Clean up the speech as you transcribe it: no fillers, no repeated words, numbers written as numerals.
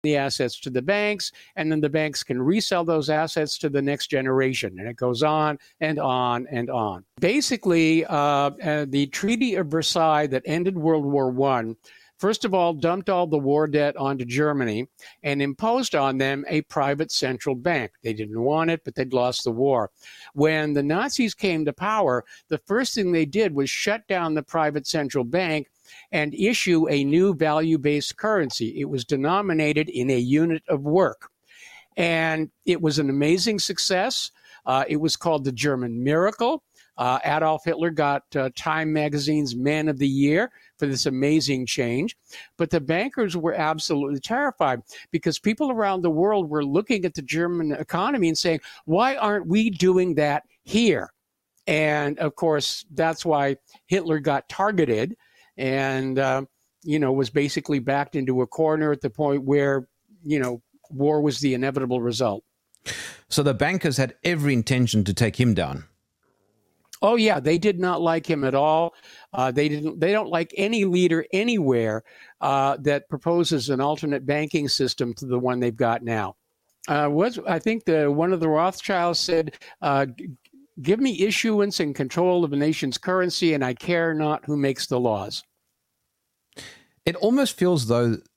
the assets to the banks, and then the banks can resell those assets to the next generation. And it goes on and on and on. Basically, the Treaty of Versailles that ended World War I, first of all, dumped all the war debt onto Germany and imposed on them a private central bank. They didn't want it, but they'd lost the war. When the Nazis came to power, the first thing they did was shut down the private central bank and issue a new value-based currency. It was denominated in a unit of work. And it was an amazing success. It was called the German Miracle. Adolf Hitler got Time magazine's Man of the Year for this amazing change. But the bankers were absolutely terrified because people around the world were looking at the German economy and saying, why aren't we doing that here? And, of course, that's why Hitler got targeted and, was basically backed into a corner at the point where, war was the inevitable result. So the bankers had every intention to take him down. Oh, yeah, they did not like him at all. They don't like any leader anywhere that proposes an alternate banking system to the one they've got now. I think one of the Rothschilds said, give me issuance and control of a nation's currency, and I care not who makes the laws. It almost feels though